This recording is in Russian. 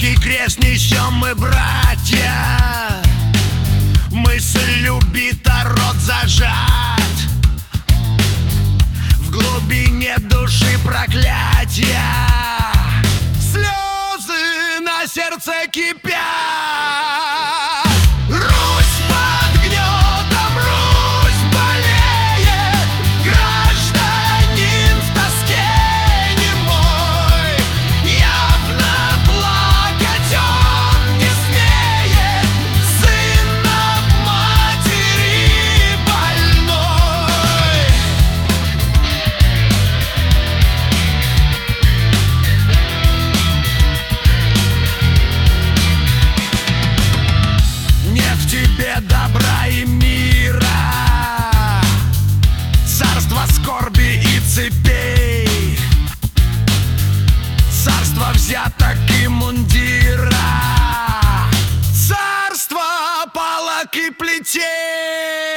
крест несем мы, братья. Мысль любит, а рот зажат. В глубине души проклятия. Слезы на сердце кипят. Русь под гнетом, Русь болеет. Гражданин в тоске немой. Явно плакать он не смеет. Сын от матери больной. Нет в тебе добра и мира, царство скорби и цепей, царство взяток и мундира, царство палок и плетей.